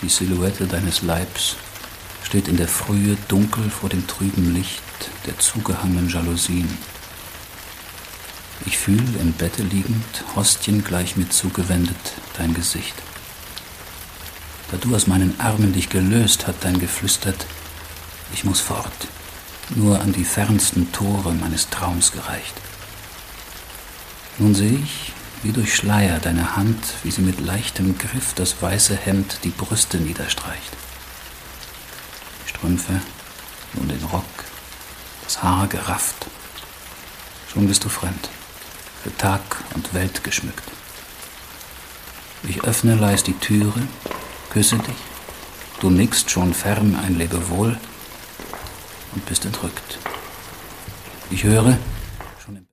Die Silhouette deines Leibs steht in der Frühe dunkel vor dem trüben Licht der zugehangenen Jalousien. Ich fühl im Bette liegend, hostiengleich mir zugewendet, dein Gesicht. Da du aus meinen Armen dich gelöst, hat dein geflüstert, ich muss fort, nur an die fernsten Tore meines Traums gereicht. Nun seh ich, wie durch Schleier deine Hand, wie sie mit leichtem Griff das weiße Hemd die Brüste niederstreicht. Die Strümpfe, nun den Rock, das Haar gerafft. Schon bist du fremd, für Tag und Welt geschmückt. Ich öffne leis die Türe, küsse dich, du nickst schon fern ein Lebewohl und bist entrückt. Ich höre,